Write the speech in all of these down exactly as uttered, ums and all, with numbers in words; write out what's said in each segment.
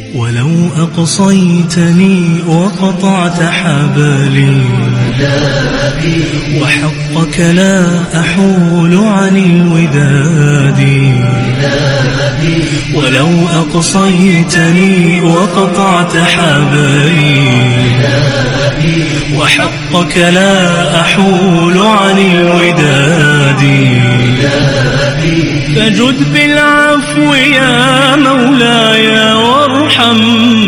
ولو أقصيتني وقطعت حبالي وحقك لا أحول عن الوداد. ولو أقصيتني وقطعت حبالي وحقك لا أحول عن الوداد. فجد بالعفو يا مولاي وارحم،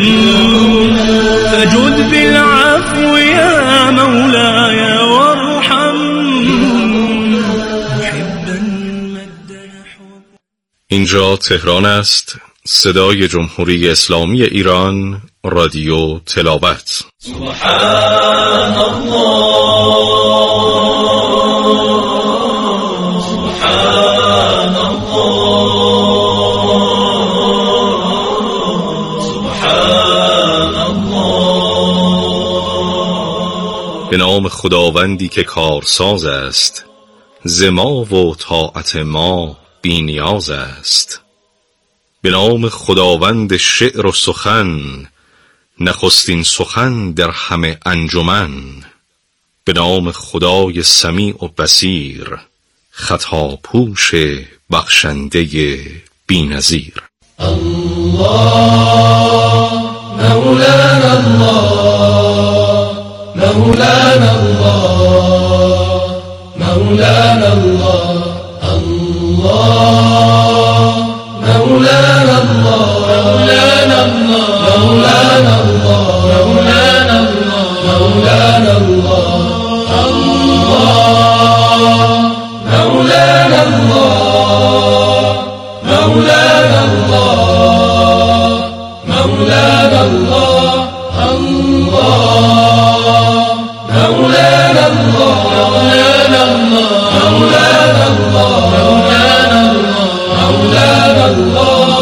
فجد بالعفو يا مولاي وارحم. اینجا تهران است، صدای جمهوری اسلامی ایران، رادیو تلاوت. سبحان الله، سبحان الله، سبحان الله. به نام خداوندی که کارساز است، ز ما و طاعت ما بی نیاز است. به نام خداوند شعر و سخن، نخستین سخن در همه انجمن. به نام خدای سمیع و بصیر، خطا پوش بخشنده بی‌نظیر. الله مولانا الله، مولانا الله، مولانا الله، الله مولانا الله، مولانا الله، مولانا الله، مولانا الله، مولانا الله، الله مولانا الله، مولانا الله، مولانا الله، الله مولانا الله، مولانا الله، مولانا الله، مولانا الله،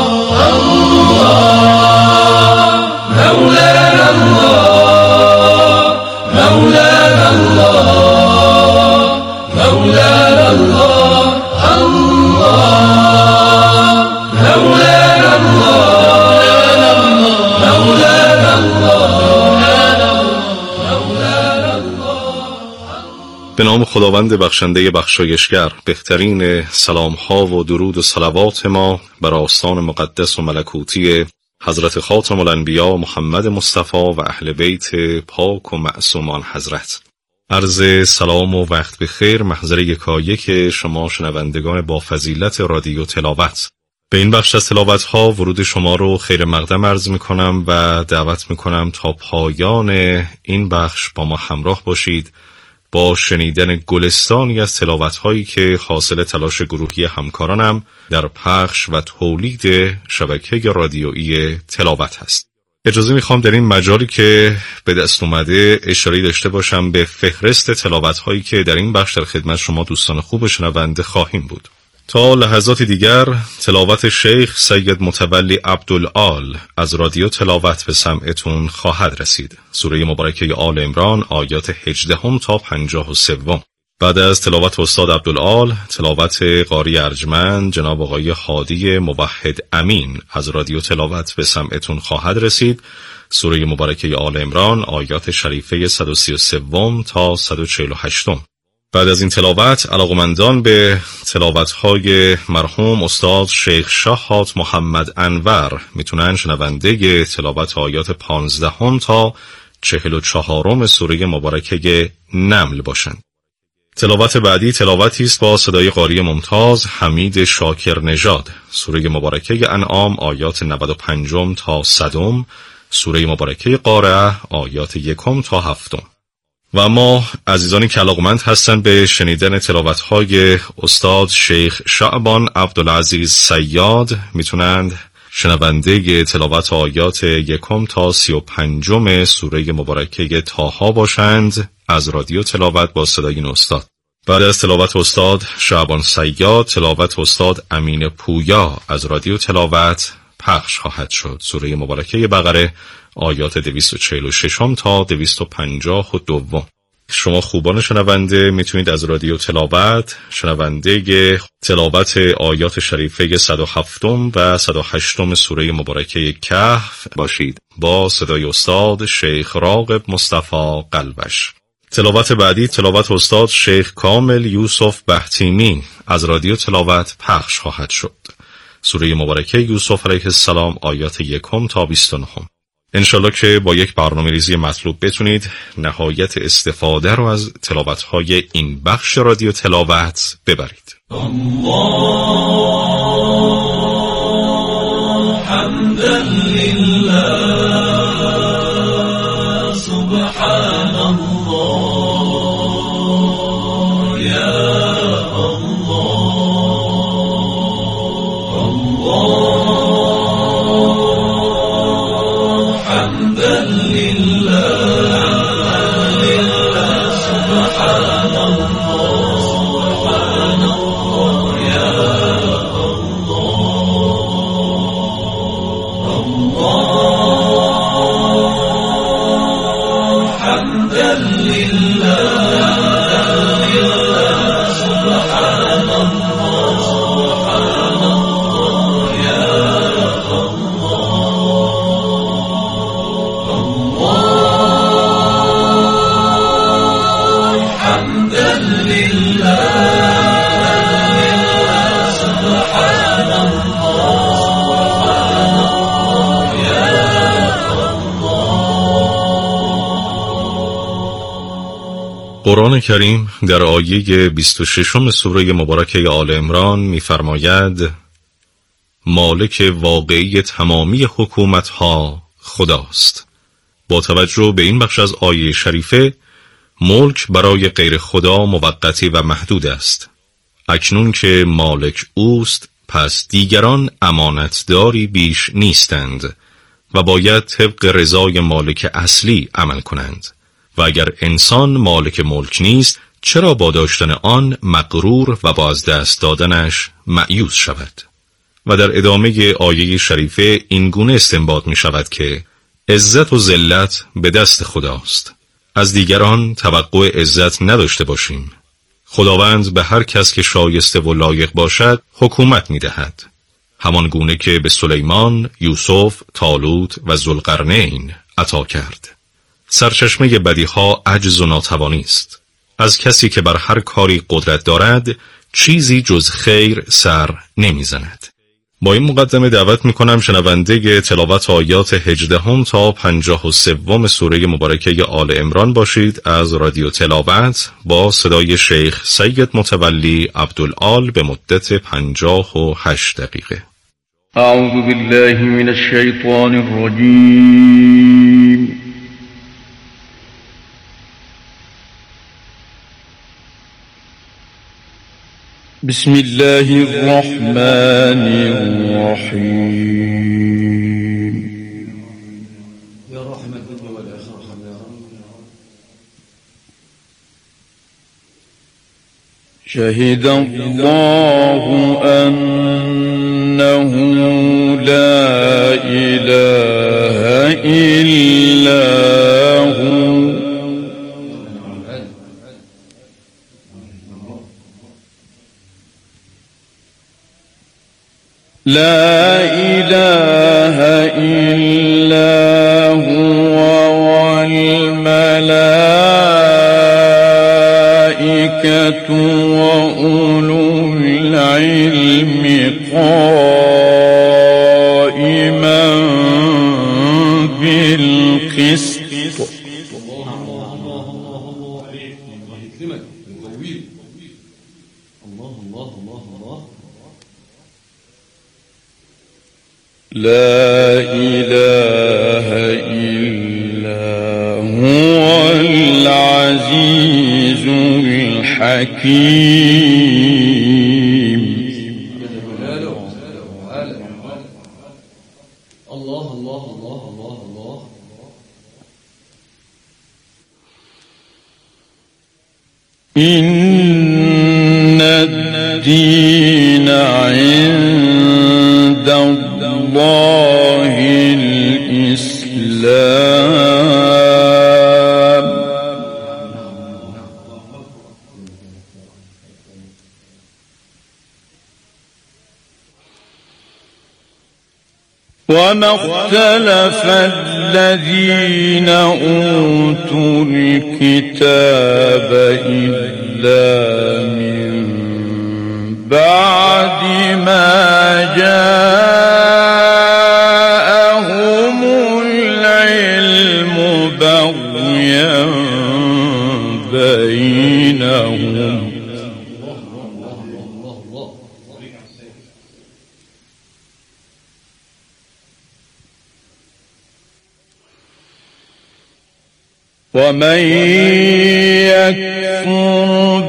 مولانا الله، مولانا الله، مولانا الله، مولانا الله. به نام خداوند بخشنده بخشایشگر، بهترین سلام ها و درود و صلوات ما بر آستان مقدس و ملکوتی حضرت خاتم الانبیا محمد مصطفی و اهل بیت پاک و معصومان حضرت. عرض سلام و وقت بخیر محضر یکایک شما شنوندگان با فضیلت رادیو تلاوت. به این بخش از تلاوت ها ورود شما رو خیر مقدم عرض می کنم و دعوت می کنم تا پایان این بخش با ما همراه باشید با شنیدن گلستانی از تلاوت هایی که حاصل تلاش گروهی همکارانم در پخش و تولید شبکه رادیویی تلاوت هست. اجازه میخوام در این مجالی که به دست اومده اشاره داشته باشم به فهرست تلاوت هایی که در این بخش در خدمت شما دوستان خوب شنونده خواهیم بود. تا لحظات دیگر تلاوت شیخ سید متولی عبدالآل از رادیو تلاوت به سمعتون خواهد رسید. سوره مبارکه آل عمران آیات هجدهم تا پنجاه و سوم. بعد از تلاوت استاد عبدالآل، تلاوت قاری ارجمند جناب آقای هادی موحد امین از رادیو تلاوت به سمعتون خواهد رسید. سوره مبارکه آل عمران آیات شریفه صد و سی و سه تا صد و چهل و هشت. بعد از این تلاوت علاقمندان به تلاوت‌های مرحوم استاد شیخ شهات محمد انور میتونن شنونده تلاوت آیات پانزدهم تا چهل و چهارم سوره مبارکه نمل باشند. تلاوت بعدی تلاوتی است با صدای قاری ممتاز حمید شاکر نژاد. سوره مبارکه انعام آیات نود و پنج تا صد، سوره مبارکه قارعه آیات یکم تا هفتم. و ما عزیزانی که علاقمند هستند به شنیدن تلاوت‌های استاد شیخ شعبان عبدالعزیز صیاد میتونند شنونده تلاوت آیات یکم تا سی و پنجم سوره مبارکه طه باشند از رادیو تلاوت با صدای این استاد. بعد از تلاوت استاد شعبان صیاد، تلاوت استاد امین پویا از رادیو تلاوت پخش خواهد شد. سوره مبارکه بقره آیات دویست و چهل و شش تا دویست و پنجاه و دو. شما خوبان شنونده میتونید از رادیو تلاوت شنونده تلاوت آیات شریفه صد و هفت و صد و هشت سوره مبارکه کهف باشید با صدای استاد شیخ راغب مصطفی قلبش. تلاوت بعدی تلاوت استاد شیخ کامل یوسف بهتیمی از رادیو تلاوت پخش خواهد شد. سوره مبارکه یوسف علیه السلام آیات یکم تا بیست و نهم. انشالله که با یک برنامه ریزی مطلوب بتونید نهایت استفاده رو از تلاوت‌های این بخش رادیو تلاوت ببرید. الله حمدا لله سبحان الله یا قرآن کریم در آیه بیست و شش سوره مبارکه آل عمران می‌فرماید مالک واقعی تمامی حکومت‌ها خداست. با توجه به این بخش از آیه شریفه ملک برای غیر خدا موقتی و محدود است. اکنون که مالک اوست پس دیگران امانتداری بیش نیستند و باید طبق رضای مالک اصلی عمل کنند. و اگر انسان مالک ملک نیست چرا با داشتن آن مغرور و با از دست دادنش مایوس شود؟ و در ادامه آیه شریفه این گونه استنباط می شود که عزت و ذلت به دست خداست. از دیگران توقع عزت نداشته باشیم. خداوند به هر کس که شایسته و لایق باشد حکومت می دهد. همان گونه که به سلیمان، یوسف، طالوت و ذوالقرنین عطا کرد. سرچشمه بدیها عجز و ناتوانی است. از کسی که بر هر کاری قدرت دارد چیزی جز خیر سر نمیزند. با این مقدمه دعوت میکنم شنونده تلاوت آیات هجدهم تا پنجاه و سوم سوره مبارکه آل عمران باشید از رادیو تلاوت با صدای شیخ سید متولی عبدالعال به مدت پنجاه و هشت دقیقه. اعوذ بالله من الشیطان الرجیم. بسم الله الرحمن الرحیم. یا رحمت الدنیا والآخرة ارحم یا رب. شهد الله أنه لا إله إلا هو لا إله إلا هو والملائكة وأولو العلم قائما بالقسط. لا إله إلا هو العزيز الحكيم. الله الله الله الله الله. إن الدين عند الله الإسلام وما اختلف الذين أوتوا الكتاب إلا من بعد ما جاءهم العلم بغيا بينهم ومن يكفر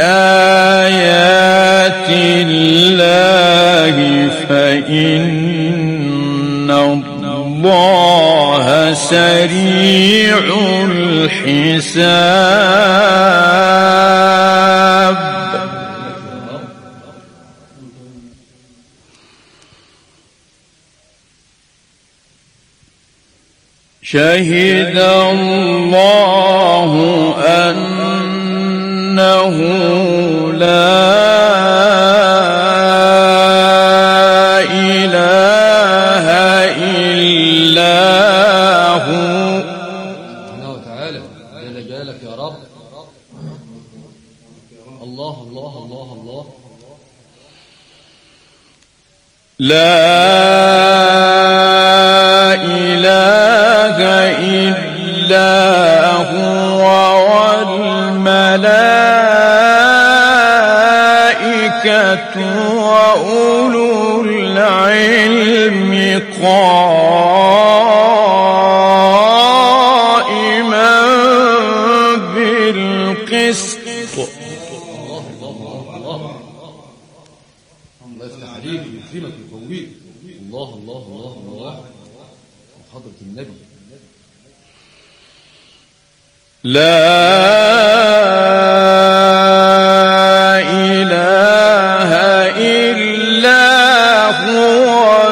بآيات الله فإن الله سريع الحساب شهد الله أنه لا إله إلا هو سبحانه وتعالى جل جلالك يا رب. الله الله الله الله لا إله إلا هو والملائكة وأولو العلم قائما بالقسط. الله الله الله الله يفتح عليك ويكرمك ويقويك. الله الله الله الله حضرة النبي. لا إله إلا هو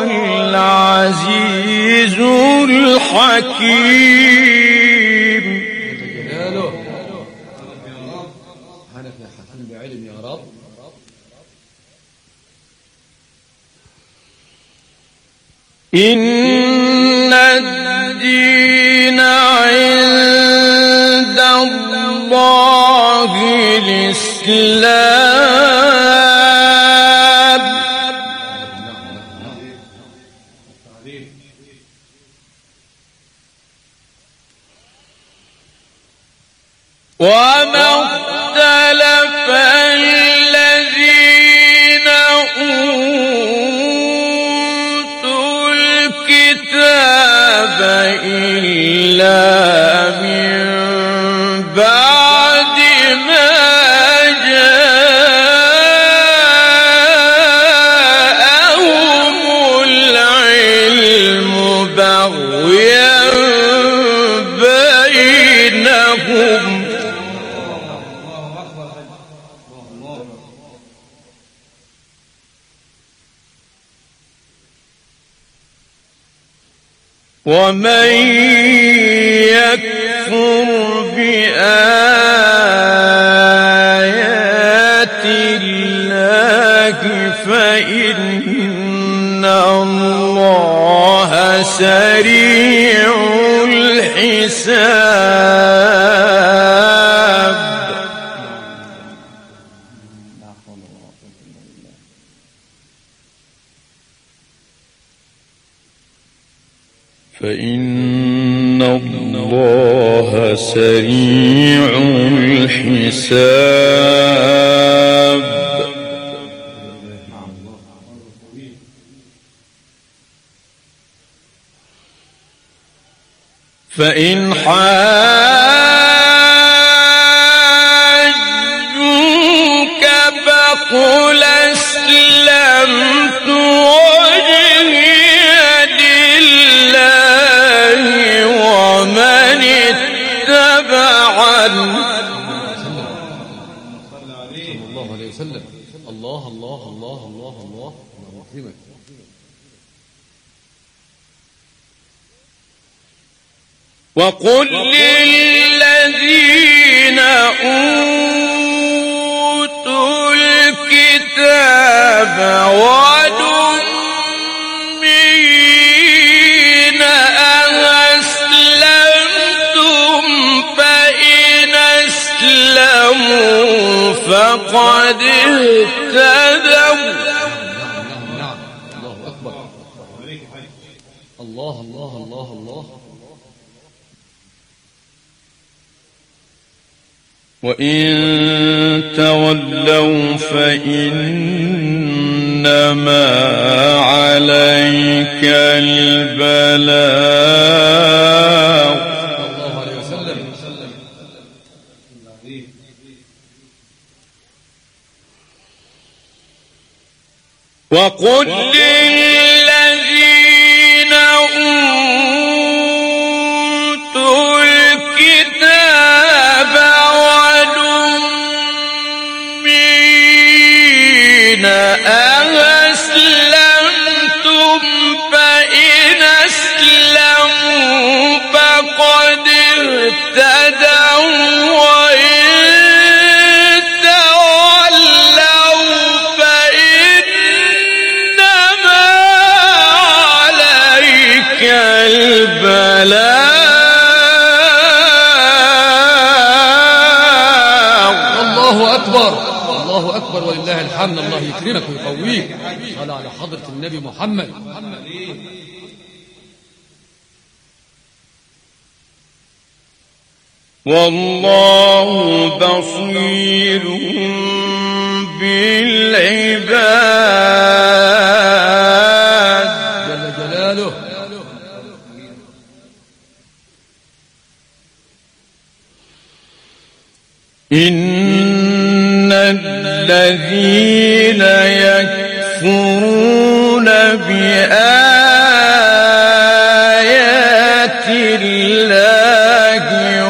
العزيز الحكيم. جلاله سبحانك يا حكيم بعلم يا رب. إن الدين عند الله الإسلام وما اختلف الذين أوتوا الكتاب إلا من بعد ما جاءهم العلم بغيا بينهم ومن يكفر بآيات الله فإن الله سريع الحساب. فإن الله سريع الحساب. فإن حاجوك فقل أسلمت وجهي لله ومن اتبعني. صلى الله عليه وسلم. الله الله الله الله الله الله يكرمك. وقل للذين أوتوا الكتاب والأميين فقد اهتدوا. نعم الله أكبر. الله الله الله الله. وإن تولوا فإنما عليك البلاغ. الله عليه وسلم. وقل للذين أوتوا الكتاب والأمين أسلمتم فإن أسلموا فقد اهتدوا وإن تولوا فإنما عليك البلاغ. الله أكبر الله أكبر ولله الحمد. الله يكرمك ويقويك. صل على حضرة النبي محمد. والله بصير بالعباد. جل جلاله. إن الذين يكفرون بآيات الله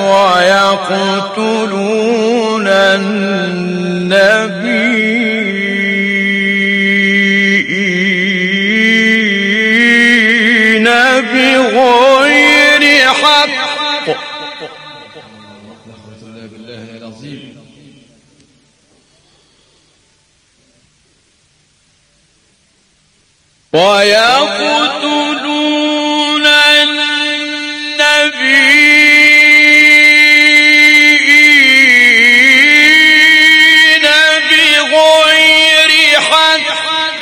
ويقتلون النبيين بغير حق بالله العظيم. ويقتلون النبيين بغير حق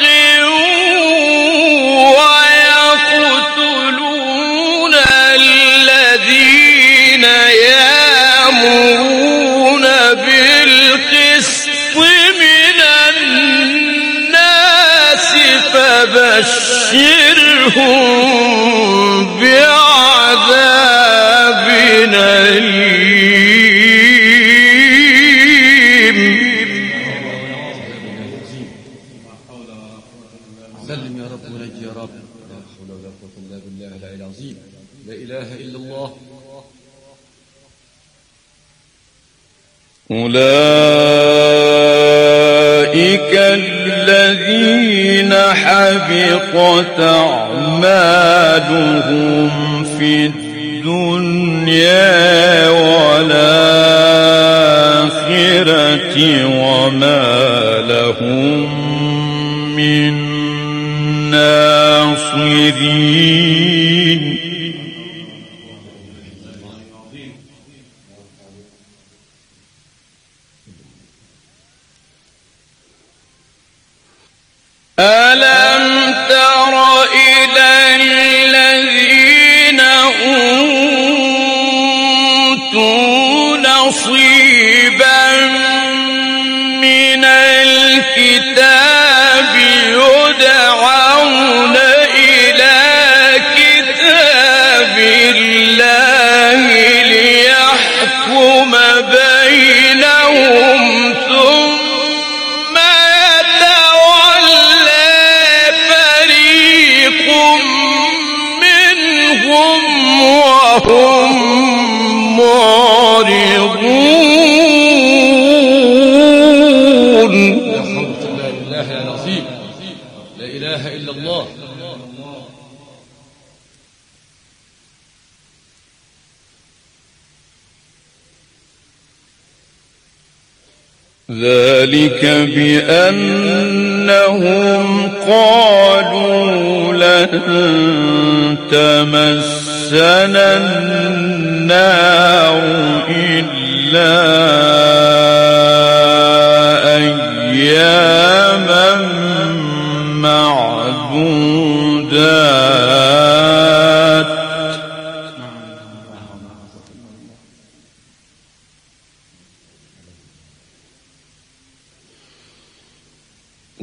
ويقتلون الذين يأمرون بالقسط من الناس فبشرهم بعذاب أليم. سلم يا رب ونجي يا رب. لا حول ولا قوة إلا بالله العلي العظيم. لا إله إلا الله. أولئك الذين حبطت أعمالهم في الدنيا والآخرة وما لهم من ناصرين. ألم تر إلى الذين أوتوا نصيبا من الكتاب يدعون إلى كتاب الله ليحكم بينهم ثم منهم وهم معرضون. لا حول إلا بالله العظيم. لا إله إلا الله. ذلك بأنهم قالوا لن تمسنا النار إلا أياما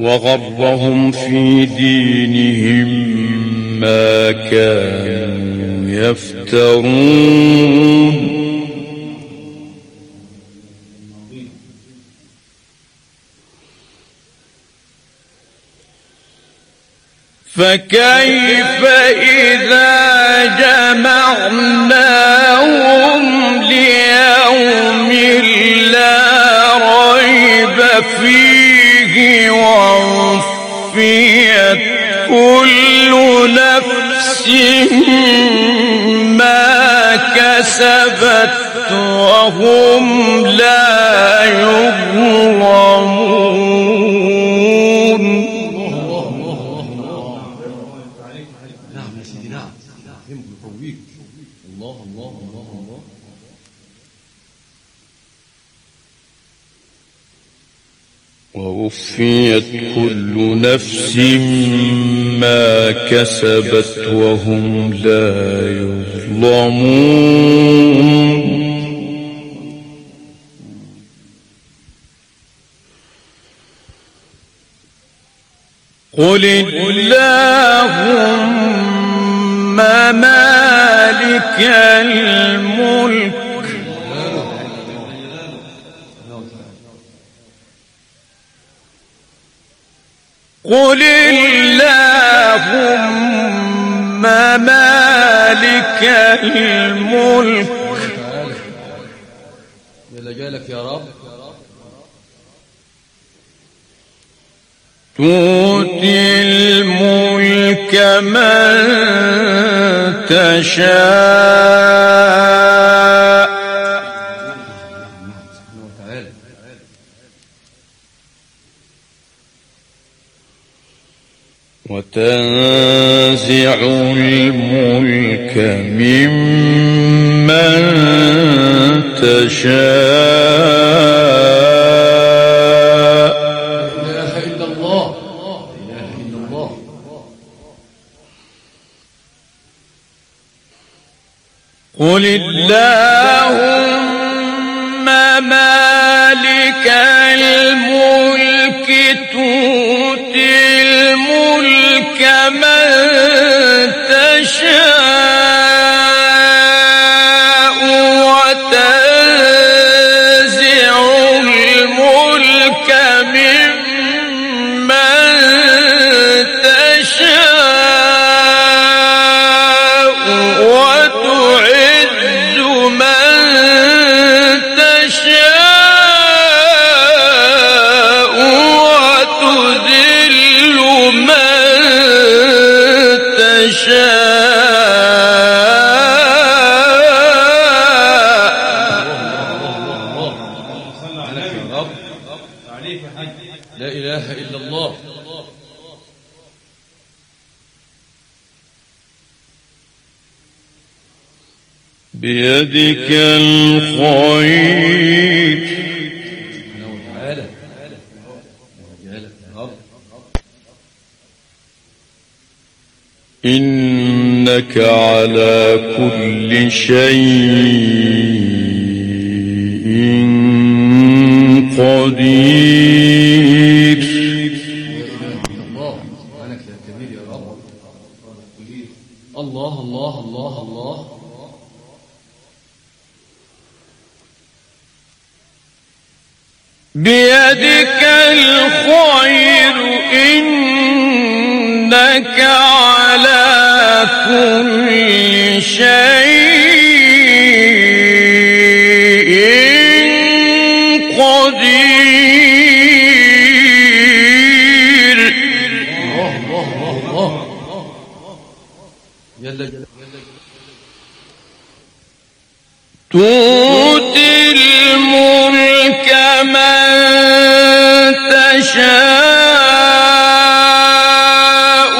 وغرهم في دينهم ما كانوا يفترون فكيف إذا جمعناهم ليوم لا ريب فيه ووفيت كل نفس ما كسبت وهم لا يظلمون. نعم يا سيدي، نعم يقويك. الله الله الله الله. ووفيت كل نفس ما كسبت وهم لا يظلمون. قل اللهم مالك الملك قل اللهم مالك الملك يلا جالك يا رب. تؤتي الملك من تشاء وتنزع الملك ممن تشاء. لا إله إلا الله، لا إله إلا الله. قل اللهم مالك الملك تؤتي الملك من تشاء وتنزع الملك ممن تشاء وتعز من تشاء وتذل من لا إله إلا الله. بيدك الخير إنك على كل شيء قدير. الله الله الله الله. بيدك الخير إنك على كل شيء قدير. الله الله الله الله. يلا تؤتي الملك من تشاء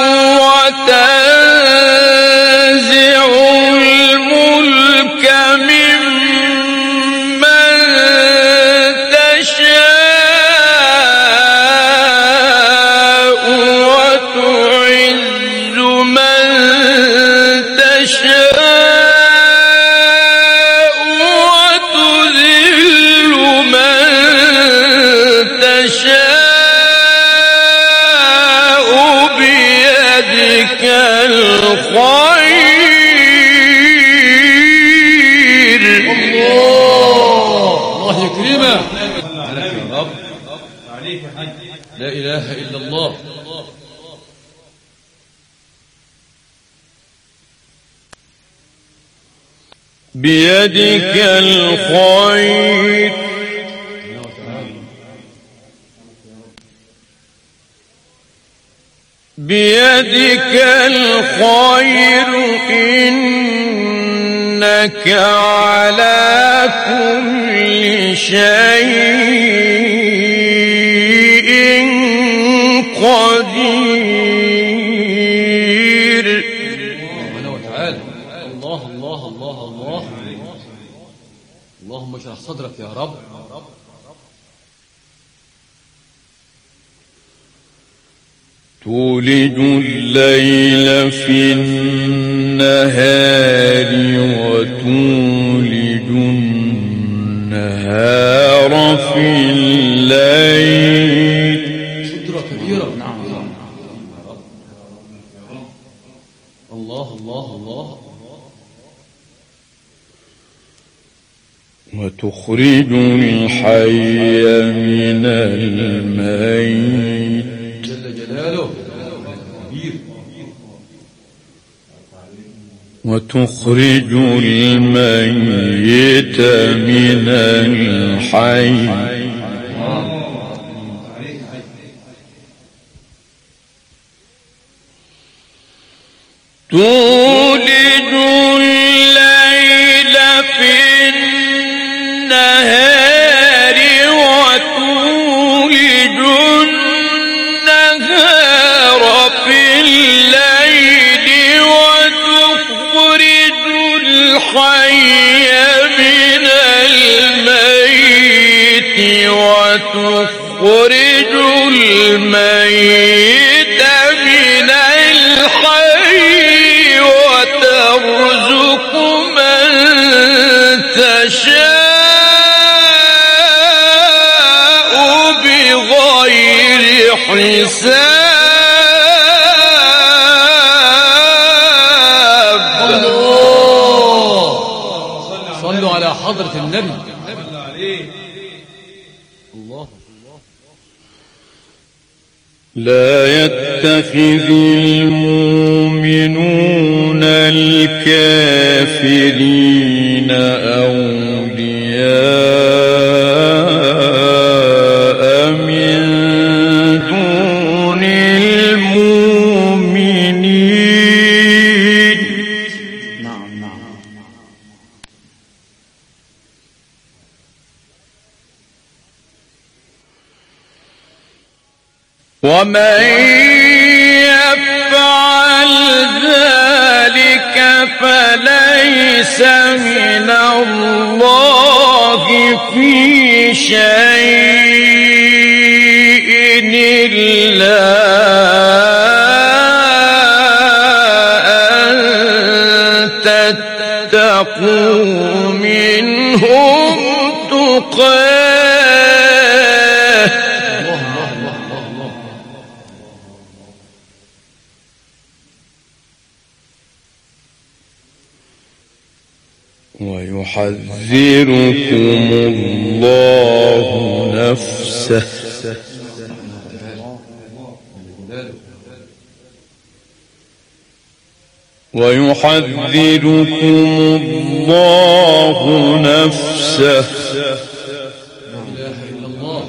وتنزع الملك ممن تشاء وتعز من تشاء وتذل من تشاء الله يكرمك عليك يا رب. لا إله إلا الله. بيدك الخير بيدك الخير إنك على كل شيء قدير. سبحانه وتعالى. الله الله الله الله. اللهم اشرح صدرك يا رب. تولج الليل في النهار وتولج النهار في الليل. قدرة كبيرة. نعم. الله الله الله. وتخرج الحي من الميت جل جلاله كبير. وتخرج الميت من الحي تولج الليل في النهار وتولج النهار في الليل وتخرج الحي من الميت وتخرج الميت من الحي وترزق من تشاء بغير حساب. الله. صلوا على حضرة النبي. الله. لا يتخذ المؤمنون الكافرين أولياء من دون المؤمنين. نعم نعم. ومن يفعل ذلك فليس من الله في شيء إلا أن تتقوا منهم تقاه ويحذركم الله نفسه ويحذركم الله نفسه. لا إله إلا الله.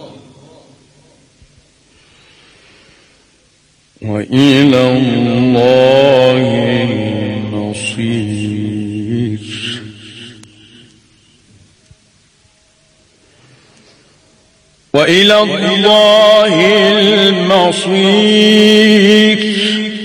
وإلى الله المصير. وإلى الله المصير.